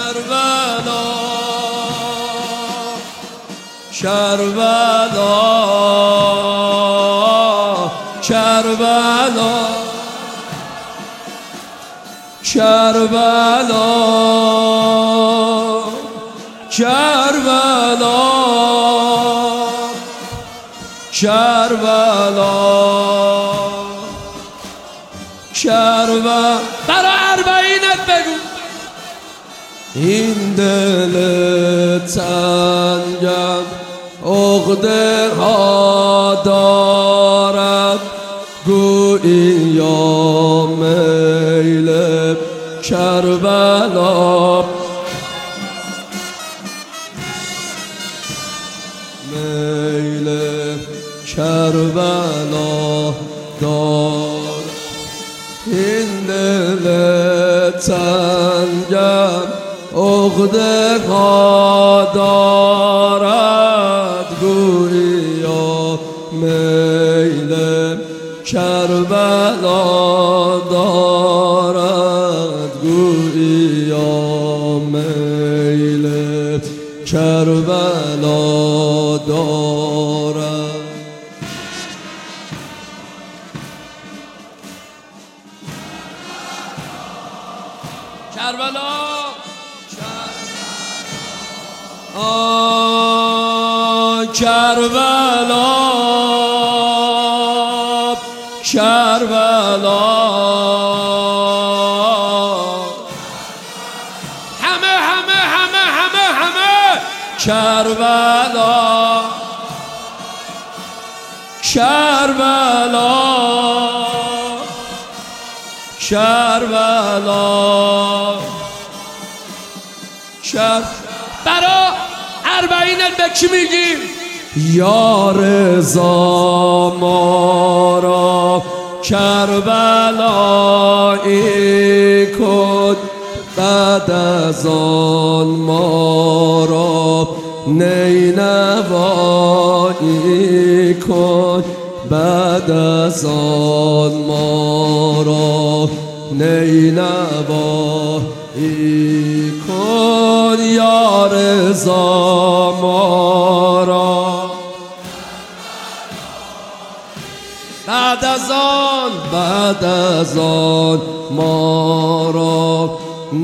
کربلا کربلا کربلا کربلا کربلا کربلا کربلا برای اربعینت بگو این دل تنگم عقده ها دارد گویی یا میل کربلا میل کربلا دار این دل تنگم عقده ها دارد گویی یا میل کربلا دارد گویی یا میل کربلا دارد کربلا کربلا کربلا همه کربلا کربلا کربلا برا اربعینت به کی میگی؟ یا رضا ما را کربلایی کن بعد از آن ما را نینوایی کن بعد از آن ما را نینوایی کن یا رضا ما را بعد از آن ما را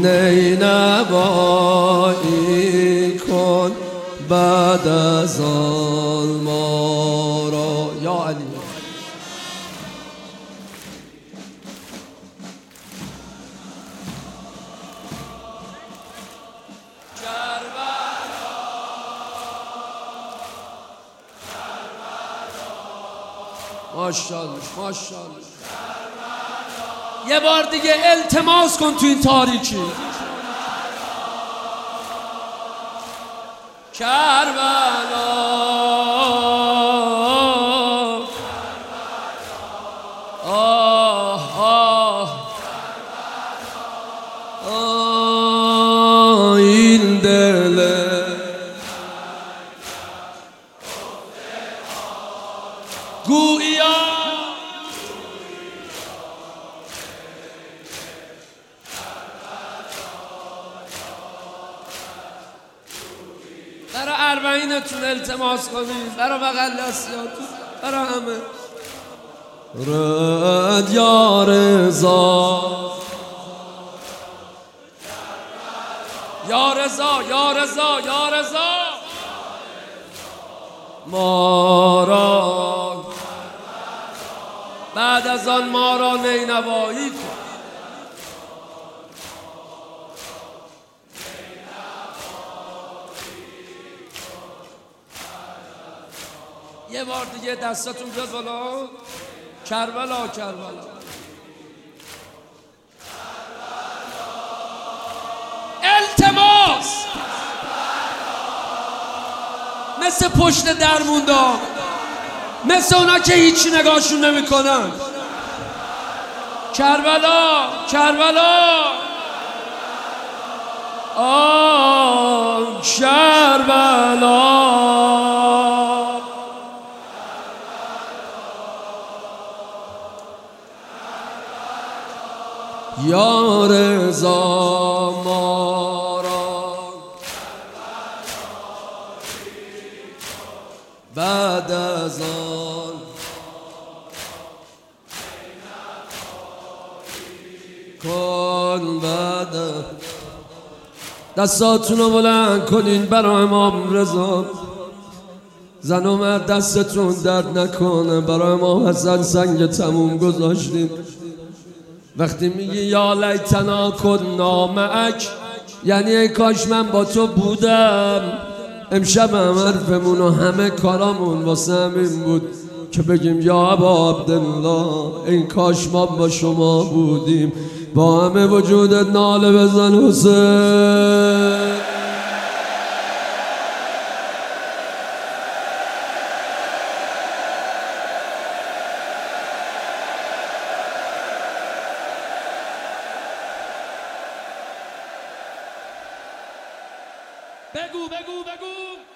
نینوایی کن بعد از آن ما را یا علی ماشاءالله ماشاءالله یه بار دیگه التماس کن تو این تاریکی کربلا آه این دل گویا برای اربعینتون التماس کنید برای بغل دستیاتون برای همه رد یا رضا یا رضا یا رضا یا رضا ما را بعد از آن ما را نینوایی کن یه بار دیگه دستاتون بیاد بالا کربلا کربلا التماس مثل پشت در موندم مثل اونا که هیچی نگاهشون نمیکنن کربلا کربلا کربلا یا رضا ما را بعد از آن کن بعد دستاتونو بلند کنین برای امام رضا. زن و مرد دستتون درد نکنه، برای ما حسن سنگ تموم گذاشتیم. وقتی میگی یا لیتنا کنا معک، یعنی ای کاش من با تو بودم. امشب هم حرفمون و همه کارامون واسه همین بود که بگیم یا ابا عبدالله، این کاش ما با شما بودیم. با همه وجودت ناله بزن حسین. بگو بگو بگو